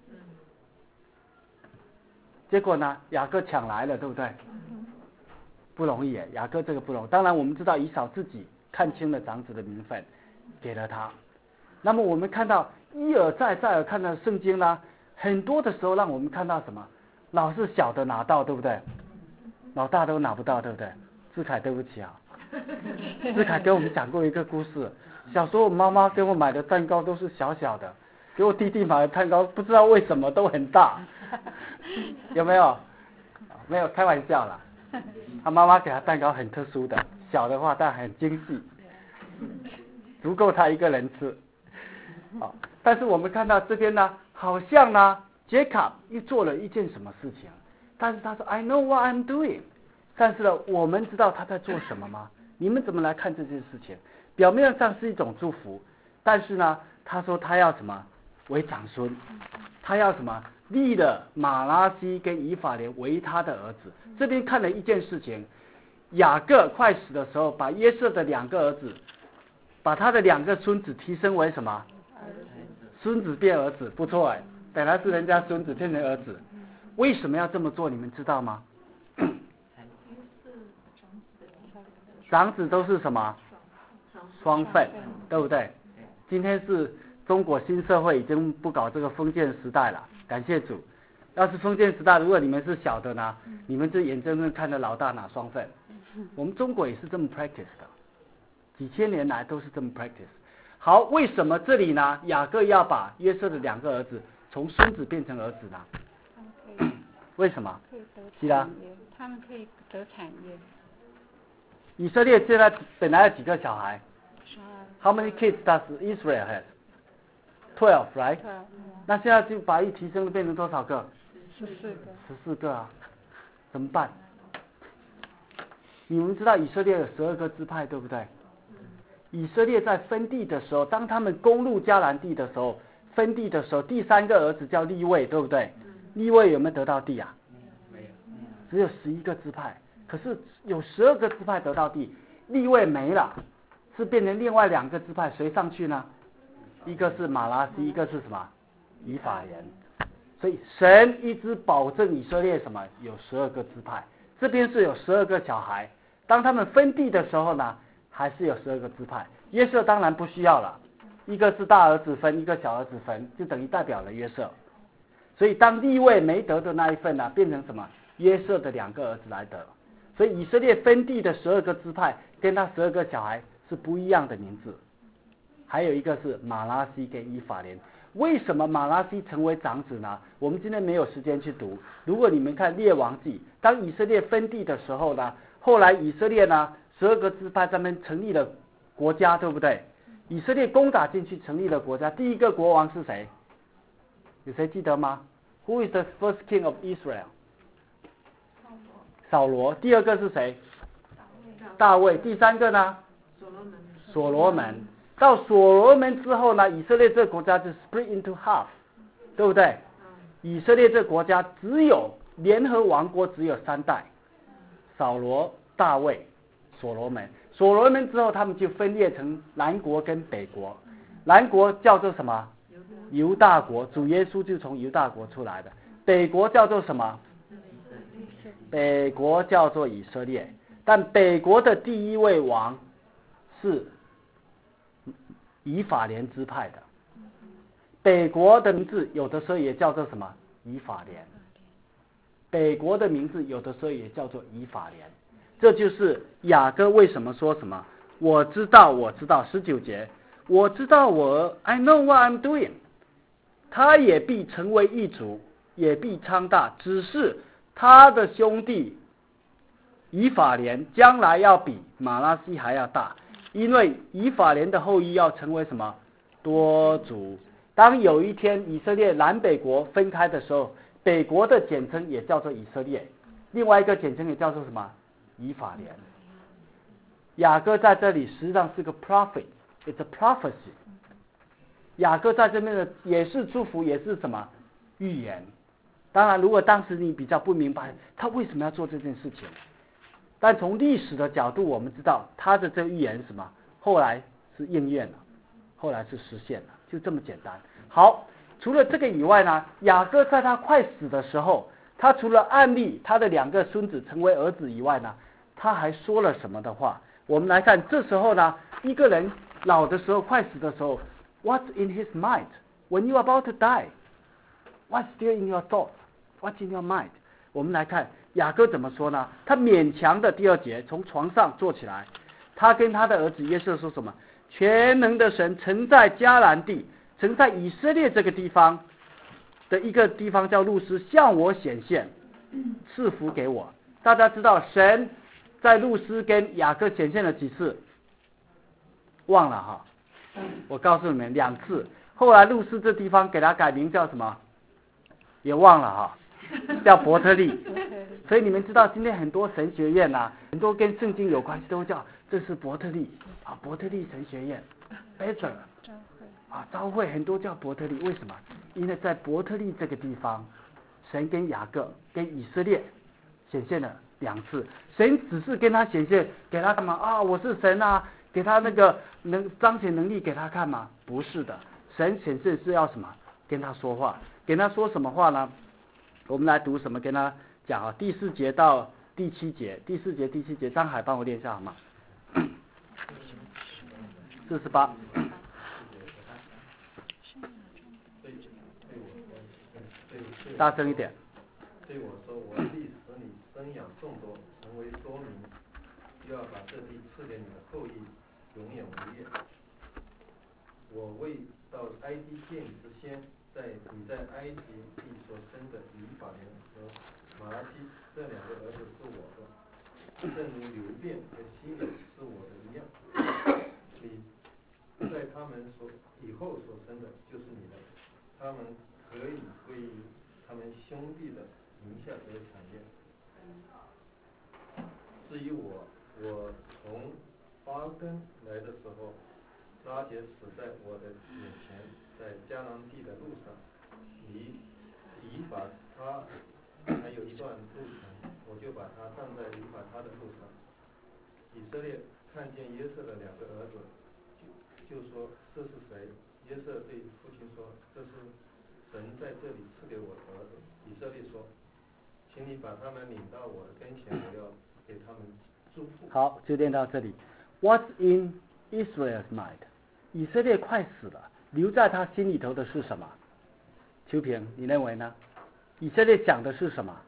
结果呢，雅各抢来了，对不对？不容易耶，雅各这个不容易。当然我们知道以扫自己看清了长子的名分，给了他。那么我们看到一而再再而看到圣经呢，很多的时候让我们看到什么？老是小的拿到，对不对？老大都拿不到，对不对？志凯对不起啊，志凯跟我们讲过一个故事。小时候我妈妈给我买的蛋糕都是小小的，给我弟弟买的蛋糕不知道为什么都很大，有没有？没有，开玩笑啦。他妈妈给他蛋糕很特殊的，小的话但很精细，足够他一个人吃。好，但是我们看到这边呢，好像呢，杰卡又做了一件什么事情，但是他说 I know what I'm doing， 但是呢，我们知道他在做什么吗？你们怎么来看这件事情？表面上是一种祝福，但是呢，他说他要什么为长孙，他要什么立了马拉西跟以法莲为他的儿子。这边看了一件事情，雅各快死的时候，把约瑟的两个儿子，把他的两个孙子提升为什么？孙子变儿子，不错哎，本来是人家孙子变成儿子，为什么要这么做？你们知道吗？长子都是什么？双份，对不对？今天是中国新社会已经不搞这个封建时代了，感谢主。 要是封建时代，如果你们是小的呢，你们就眼睁睁看着老大拿双份。我们中国也是这么 practice 的，几千年来都是这么 practice。好，为什么这里呢？雅各要把约瑟的两个儿子从孙子变成儿子呢？ 他们可以为什么？ 可以得希拉产业，他们可以得产业。 以色列现在本来有几个小孩十二。 ？How many kids does Israel have? Twelve, right? 对啊， 那现在就把一提升了，变成多少个？ 十四个。 十四个啊，怎么办？你们知道以色列有十二个支派，对不对？以色列在分地的时候，当他们攻入迦南地的时候，分地的时候，第三个儿子叫利未，对不对？利未有没有得到地啊？ 没有。 只有十一个支派，可是有十二个支派得到地，利未没了，是变成另外两个支派，谁上去呢？一个是马拉西，一个是什么？以法莲。所以神一直保证以色列什么？有十二个支派，这边是有十二个小孩。当他们分地的时候呢，还是有十二个支派。约瑟当然不需要了，一个是大儿子分，一个小儿子分，就等于代表了约瑟。所以当利未没得的那一份呢，变成什么？约瑟的两个儿子来得。所以以色列分地的十二个支派跟他十二个小孩是不一样的名字。还有一个是马拉西跟以法莲。为什么马拉西成为长子呢？我们今天没有时间去读。如果你们看列王记，当以色列分地的时候呢，后来以色列呢十二个支派上面成立了国家，对不对？以色列攻打进去成立了国家，第一个国王是谁？有谁记得吗？ Who is the first king of Israel? 扫罗。第二个是谁？大卫。第三个呢？ 所罗门。 所罗门。到所罗门之后呢，以色列这个国家就 split into half， 对不对？以色列这个国家只有联合王国只有三代，扫罗、大卫、所罗门。所罗门之后，他们就分裂成南国跟北国。南国叫做什么？犹大国，主耶稣就从犹大国出来的。北国叫做什么？北国叫做以色列。但北国的第一位王是以法莲支派的。北国的名字有的时候也叫做什么？以法莲。北国的名字有的时候也叫做以法莲。这就是雅各为什么说什么我知道我知道十九节，我知道我 I know what I'm doing， 他也必成为一族，也必昌大，只是他的兄弟以法莲将来要比马拉西还要大，因为以法莲的后裔要成为什么？多族。当有一天以色列南北国分开的时候，北国的简称也叫做以色列，另外一个简称也叫做什么？以法莲。雅各在这里实际上是个 prophet， it's a prophecy。雅各在这边的也是祝福，也是什么？预言。当然，如果当时你比较不明白他为什么要做这件事情，但从历史的角度，我们知道他的这个预言是什么？后来是应验了，后来是实现了，就这么简单。好，除了这个以外呢，雅各在他快死的时候，他除了案例他的两个孙子成为儿子以外呢，他还说了什么的话？我们来看，这时候呢，一个人老的时候，快死的时候 ，What's in his mind when you are about to die? What's still in your thoughts? What's in your mind? 我们来看雅各怎么说呢？他勉强的第二节，从床上坐起来，他跟他的儿子约瑟说什么？全能的神曾在迦南地，曾在以色列这个地方的一个地方叫路斯，向我显现，赐福给我。大家知道神在路斯跟雅各显现了几次？忘了哈，我告诉你们两次。后来路斯这地方给他改名叫什么？也忘了哈，叫伯特利。所以你们知道今天很多神学院啊，很多跟圣经有关系都叫这是伯特利啊，伯特利神学院 ，Bethel 啊，召会很多叫伯特利，为什么？因为在伯特利这个地方，神跟雅各跟以色列显现了两次。神只是跟他显现，给他干嘛啊？我是神啊，给他那个能彰显能力给他看吗？不是的，神显现是要什么？跟他说话，跟他说什么话呢？我们来读什么？跟他讲啊，第四节到第七节，第四节第七节，张海帮我念一下好吗？四十八。大声一点。 对我说，我必使你生养众多，成为多民，又要把这地赐给你的后裔，永远无业。我为到埃及见你之先，在你在埃及地所生的以法莲和马拉基这两个儿子是我的，正如流便和希勒是我的一样。你在他们所以后所生的就是你的，他们可以归于他们兄弟的名下得产业。至于我，我从巴根来的时候，拉结死在我的眼前，在迦南地的路上，离以法他还有一段路程，我就把他葬在以法他的路上。以色列看见约瑟的两个儿子，就就说这是谁？约瑟对父亲说，这是神在这里赐给我的儿子。以色列说，请你把他们领到我的跟前，我要给他们祝福。 好，就念到这里。What's in Israel's mind？ 以色列快死了，留在他心里头的是什么？秋平，你认为呢？以色列想的是什么？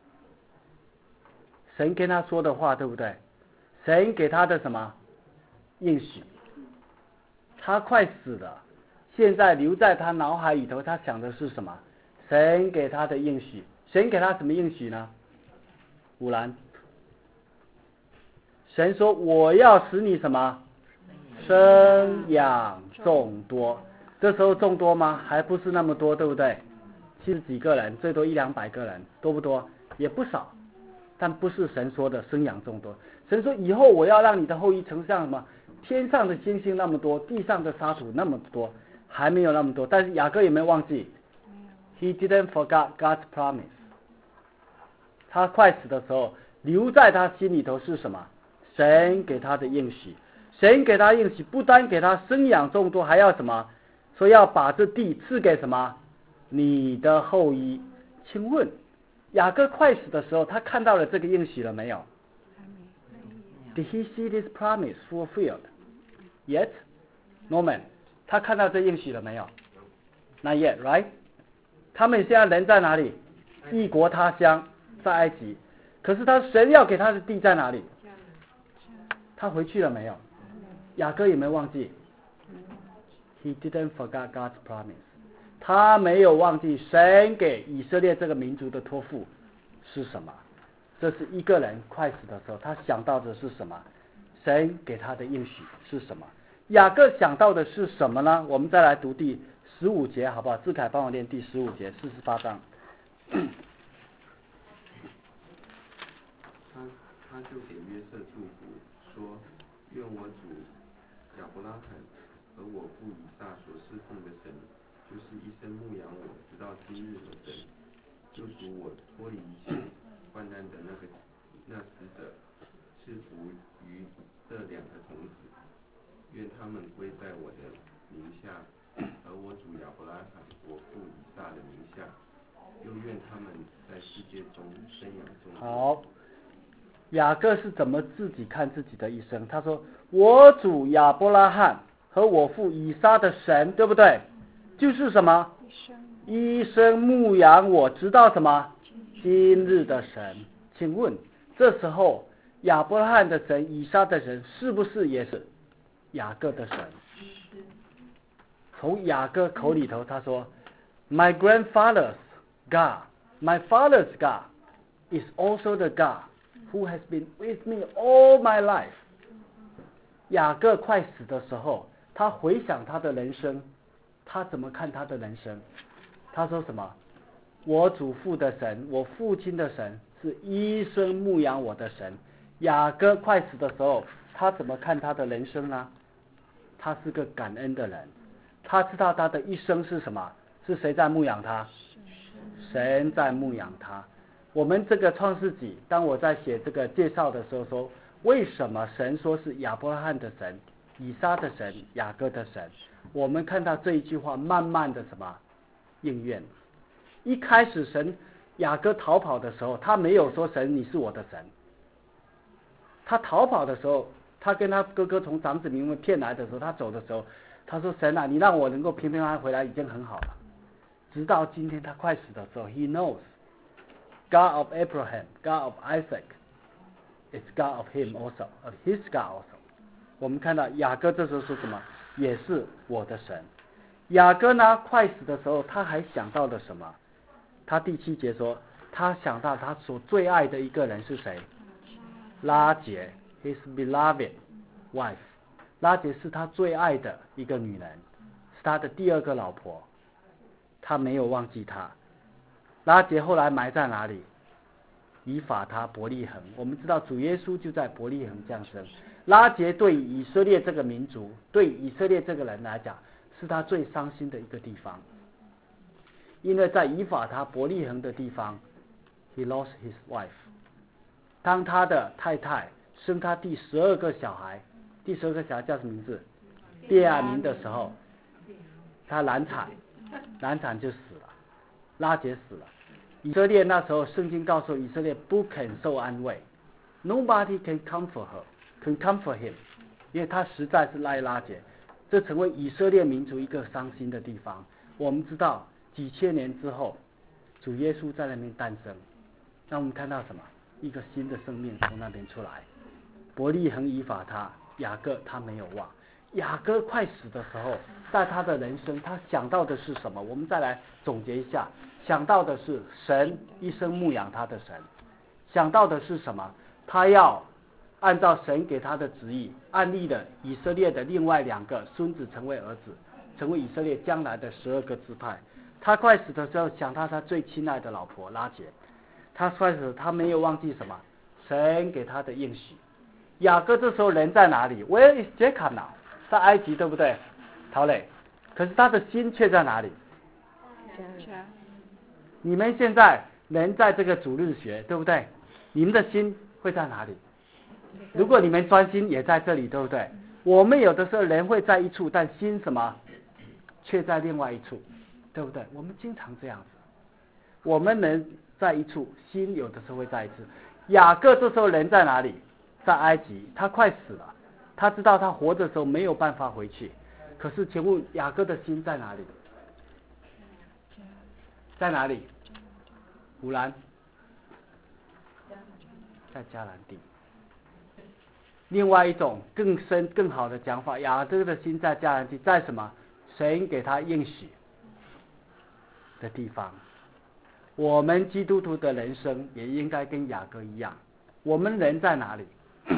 神跟他说的话，对不对？神给他的什么应许？他快死了，现在留在他脑海里头，他想的是什么？神给他的应许。神给他什么应许呢？五兰，神说我要使你什么？生养众多。这时候众多吗？还不是那么多，对不对？七十几个人，最多一两百个人，多不多？也不少，但不是神说的生养众多。神说以后我要让你的后裔成像什么？天上的星星那么多，地上的沙土那么多，还没有那么多。但是雅各有没有忘记 ？He didn't forget God's promise。他快死的时候，留在他心里头是什么？神给他的应许。神给他应许，不单给他生养众多，还要什么？说要把这地赐给什么？你的后裔。请问雅各快死的时候，他看到了这个应许了没有？ Did he see this promise fulfilled yet? Norman， 他看到这应许了没有？ Not yet, right? 他们现在人在哪里？异国他乡，在埃及。可是他神要给他的地在哪里？他回去了没有？雅各有没有忘记 ？He didn't forget God's promise。他没有忘记神给以色列这个民族的托付是什么。这是一个人快死的时候，他想到的是什么？神给他的应许是什么？雅各想到的是什么呢？我们再来读第十五节，好不好？志凯帮我念第十五节，四十八章。 他他就给约瑟祝福，说：愿我主亚伯拉罕和我父以撒所侍奉的神，就是一生牧养我直到今日的神，救赎我脱离一切患难的那个那使者，赐福于这两个童子，愿他们归在我的名下，而我主亚伯拉罕我父以撒的名下，又愿他们在世界中生养众多。 好，雅各是怎么自己看自己的一生？他说：我主亚伯拉罕和我父以撒的神，对不对？就是什么？一生牧养我直到什么？今日的神。请问这时候亚伯拉罕的神、以撒的神是不是也是雅各的神？从雅各口里头他说 My grandfather's God, my father's God is also the God who has been with me all my life。 雅各快死的时候，他回想他的人生，他怎么看他的人生？他说什么？我祖父的神，我父亲的神是一生牧养我的神。雅各快死的时候，他怎么看他的人生呢？他是个感恩的人，他知道他的一生是什么？是谁在牧养他？神在牧养他。我们这个创世纪，当我在写这个介绍的时候说，为什么神说是亚伯拉罕的神、以撒的神、雅各的神？我们看到这一句话慢慢的什么应验。一开始神雅各逃跑的时候，他没有说神你是我的神。他逃跑的时候，他跟他哥哥从长子名门骗来的时候，他走的时候，他说神啊，你让我能够平平安安回来已经很好了。直到今天他快死的时候 ，He knows God of Abraham, God of Isaac, is God of him also, of his God also. 我们看到雅各这时候说什么？也是我的神。雅各呢，快死的时候，他还想到了什么？他第七节说，他想到他所最爱的一个人是谁？拉结 ，his beloved wife。拉结是他最爱的一个女人，是他的第二个老婆。他没有忘记她。拉结后来埋在哪里？以法他伯利恒。我们知道主耶稣就在伯利恒降生。拉结对以色列这个民族，对以色列这个人来讲，是他最伤心的一个地方。因为在以法他伯利恒的地方 ，he lost his wife。当他的太太生他第十二个小孩，第十二个小孩叫什么名字？便雅悯的时候，他难产，难产就死了，拉结死了。以色列那时候，圣经告诉以色列不肯受安慰 ，nobody can comfort her，can comfort him， 因为他实在是赖拉结，这成为以色列民族一个伤心的地方。我们知道几千年之后，主耶稣在那边诞生，让我们看到什么？一个新的生命从那边出来。伯利恒以法他，雅各他没有忘。雅各快死的时候，在他的人生，他想到的是什么？我们再来总结一下，想到的是神一生牧养他的神，想到的是什么？他要按照神给他的旨意，安立了以色列的另外两个孙子成为儿子，成为以色列将来的十二个支派。他快死的时候，想到他最亲爱的老婆拉结。他快死，他没有忘记什么？神给他的应许。雅各这时候人在哪里 ？Where is Jacob now？ 在埃及，对不对？陶磊，可是他的心却在哪里？你们现在人在这个主日学，对不对？你们的心会在哪里？如果你们专心也在这里，对不对？我们有的时候人会在一处，但心什么却在另外一处，对不对？我们经常这样子，我们人在一处，心有的时候会在一处。雅各这时候人在哪里？在埃及，他快死了，他知道他活着的时候没有办法回去。可是请问雅各的心在哪里？在哪里？胡兰，在迦南地。另外一种更深更好的讲法，雅各的心在迦南地，在什么？神给他应许的地方。我们基督徒的人生也应该跟雅各一样，我们人在哪里？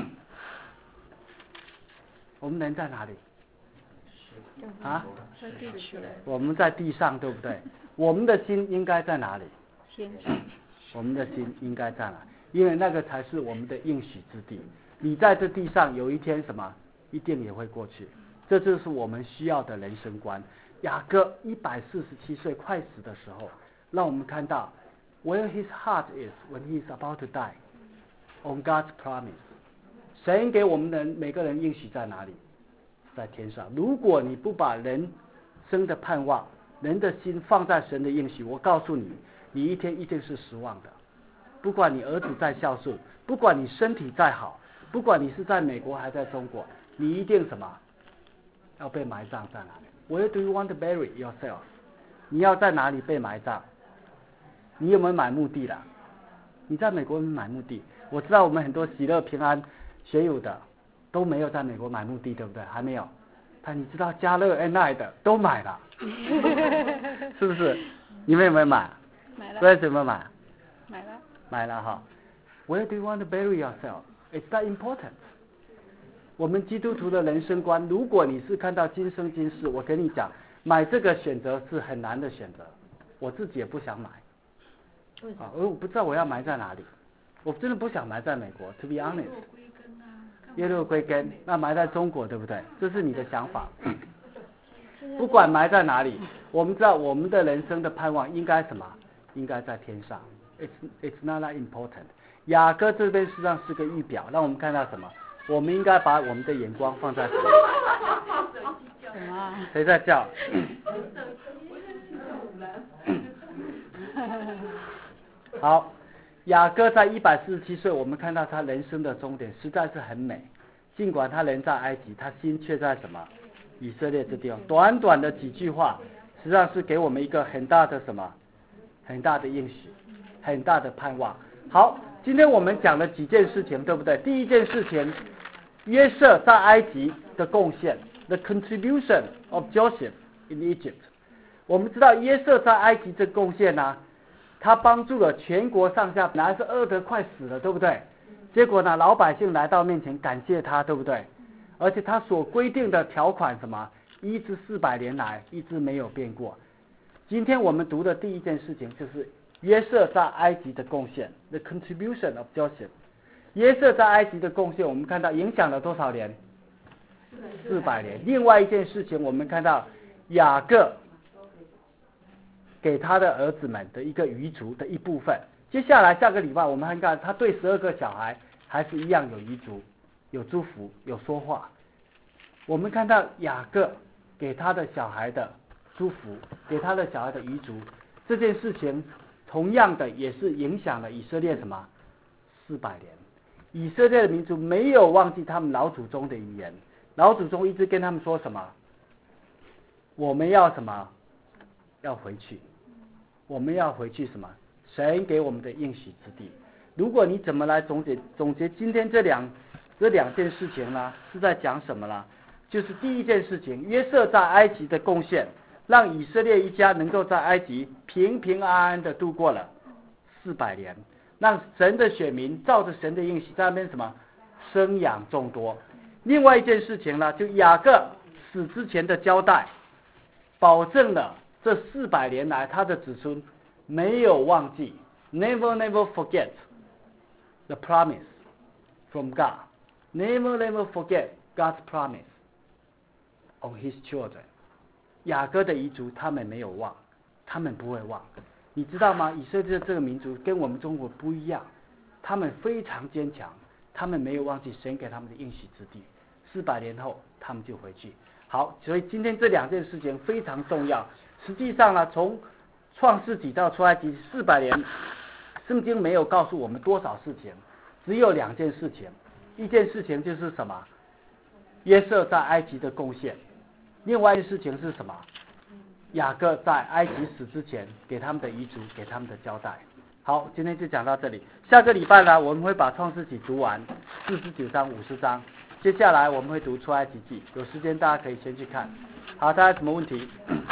我们人在哪里？啊？ 在地球。 我们在地上，对不对？我们的心应该在哪里？ 天上。 我们的心应该在哪？因为那个才是我们的应许之地。你在这地上有一天什么，一定也会过去。这就是我们需要的人生观。雅各一百四十七岁快死的时候，让我们看到 where his heart is when he is about to die on God's promise。神给我们的每个人应许在哪里？在天上。如果你不把人生的盼望、人的心放在神的应许，我告诉你，你一天一定是失望的。不管你儿子再孝顺，不管你身体再好，不管你是在美国还在中国，你一定什么？要被埋葬在哪里 ？Where do you want to bury yourself？ 你要在哪里被埋葬？你有没有买墓地了？你在美国有没有买墓地？我知道我们很多喜乐平安学友的都没有在美国买墓地，对不对？还没有。但你知道嘉乐 N I 的都买了，是不是？你们有没有买？ 买了。 为什么买？ 买了。 买了哈。Where do you want to bury yourself? It's that important. 我们基督徒的人生观，如果你是看到今生今世，我跟你讲，买这个选择是很难的选择。我自己也不想买。啊，我不知道我要埋在哪里。我真的不想埋在美国 ，to be honest。耶路归根，那埋在中国，对不对？这是你的想法。不管埋在哪里，我们知道我们的人生的盼望应该什么？应该在天上。It's it's not that important。雅各这边实际上是个预表，让我们看到什么？我们应该把我们的眼光放在什么？ 什么？ 谁在叫？好。雅各在一百四十七岁，我们看到他人生的终点实在是很美。尽管他人在埃及，他心却在什么？以色列这地方。短短的几句话，实际上是给我们一个很大的什么？很大的应许， 很大的盼望。好，今天我们讲了几件事情，对不对？第一件事情，约瑟在埃及的贡献 ，the contribution of Joseph in Egypt。我们知道约瑟在埃及的贡献呢、啊，他帮助了全国上下，本来是饿得快死了，对不对？结果呢，老百姓来到面前感谢他，对不对？而且他所规定的条款什么，一至四百年来一直没有变过。今天我们读的第一件事情就是约瑟在埃及的贡献 ，the contribution of Joseph。约瑟在埃及的贡献，我们看到影响了多少年？四百年。另外一件事情，我们看到雅各给他的儿子们的一个遗嘱的一部分。接下来下个礼拜我们看他对十二个小孩还是一样有遗嘱、有祝福、有说话。我们看到雅各给他的小孩的祝福，给他的小孩的遗嘱，这件事情同样的也是影响了以色列什么四百年。以色列的民族没有忘记他们老祖宗的遗言，老祖宗一直跟他们说什么？我们要什么？要回去，我们要回去什么？神给我们的应许之地。如果你怎么来总结总结今天这两这两件事情呢？是在讲什么呢？就是第一件事情，约瑟在埃及的贡献，让以色列一家能够在埃及平平安安的度过了四百年，让神的选民照着神的应许在那边什么生养众多。另外一件事情呢，就雅各死之前的交代，保证了这四百年来他的子孙没有忘记 ，never never forget the promise from God, never never forget God's promise on His children。雅各的遗嘱他们没有忘，他们不会忘。你知道吗？以色列这个民族跟我们中国不一样，他们非常坚强，他们没有忘记神给他们的应许之地。四百年后他们就回去。好，所以今天这两件事情非常重要。实际上呢，从创世纪到出埃及四百年，圣经没有告诉我们多少事情，只有两件事情。一件事情就是什么？约瑟在埃及的贡献。另外一件事情是什么？雅各在埃及死之前给他们的遗嘱，给他们的交代。好，今天就讲到这里。下个礼拜呢，我们会把创世纪读完四十九章、五十章。接下来我们会读出埃及记，有时间大家可以先去看。好，大家有什么问题？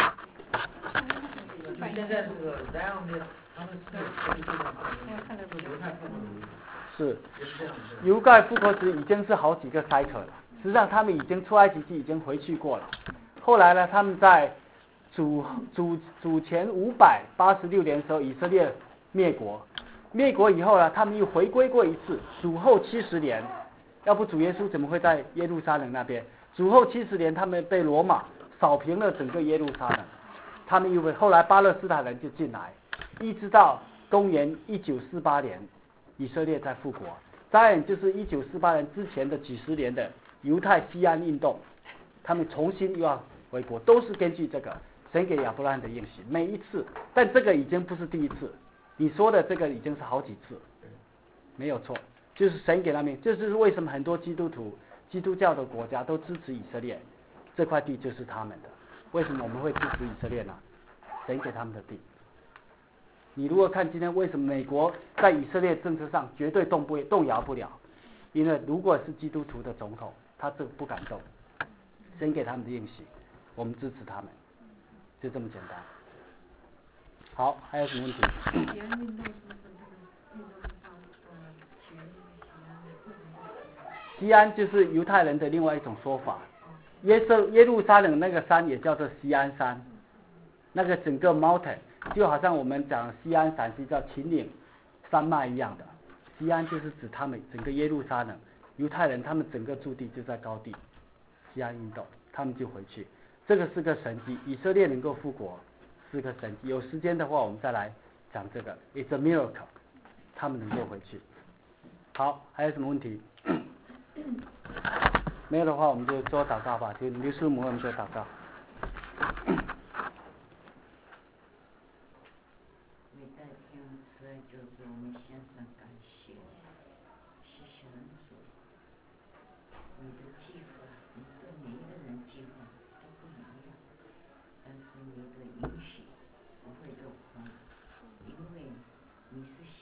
现在这个莱昂的他们是犹太复国是犹太复国时已经是好几个 cycle 了。实际上他们已经出埃及记已经回去过了。后来呢，他们在主主主前五百八十六年的时候，以色列灭国。灭国以后呢，他们又回归过一次。主后七十年，要不主耶稣怎么会在耶路撒冷那边？主后七十年，他们被罗马扫平了整个耶路撒冷。他们因为后来巴勒斯坦人就进来，一直到公元一九四八年，以色列才复国。当然就是一九四八年之前的几十年的犹太西安运动，他们重新又要回国，都是根据这个神给亚伯拉罕的应许。每一次，但这个已经不是第一次，你说的这个已经是好几次，没有错，就是神给他们。这就是为什么很多基督徒、基督教的国家都支持以色列，这块地就是他们的。为什么我们会支持以色列呢？神给他们的地。你如果看今天为什么美国在以色列政策上绝对动不动摇不了，因为如果是基督徒的总统，他这不敢动。神给他们的应许，我们支持他们，就这么简单。好，还有什么问题？西安就是犹太人的另外一种说法。耶稣耶路撒冷那个山也叫做西安山，那个整个 mountain 就好像我们讲西安陕西叫秦岭山脉一样的。西安就是指他们整个耶路撒冷，犹太人他们整个驻地就在高地。西安运动，他们就回去，这个是个神迹。以色列能够复国是个神迹。有时间的话，我们再来讲这个 ，It's a miracle， 他们能够回去。好，还有什么问题？没有的话，我们就做祷告吧。就刘师母，我们做祷告。 伟大天父慈爱救主，我们献上感谢，谢谢恩主，你的计划，你对每一个人计划都不一样，但是你的允许不会落空，因为你是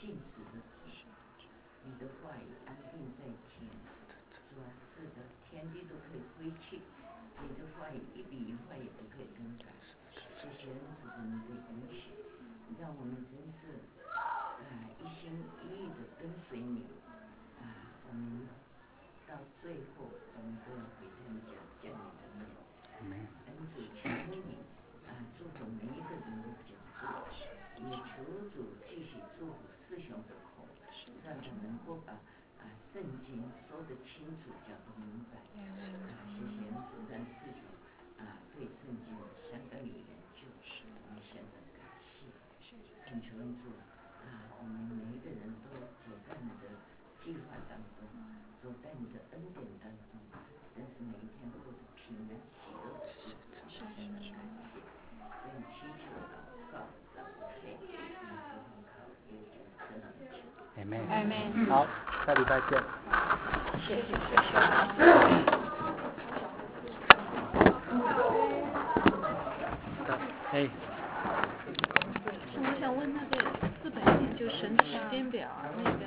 的话语安定在天。主啊，是的，天地都可以归去，你的话语一笔一画也不可以更改。谢谢恩主的你的允许，让我们真是啊一心一意的跟随你啊，我们到最后我们都要回到你家见你的面。恩主，求你啊祝福每一个人的脚步，也求主继续祝福师兄的口，让他能够把啊圣经说得清楚，讲得明白。啊，谢谢恩主，让师兄啊对圣经相当有研究，我们现在感谢，恳求恩主啊，我们每一个人都走在你的计划当中，走在你的恩典当中，真是每一天过得平安喜乐的日子，我们现在感谢，这样祈求祷告，让我配得你的很好，也就这样求。 阿门。 阿门。 好，下礼拜见。 谢谢谢谢。 嘿。 我想问那个四百年就神的时间表啊，那个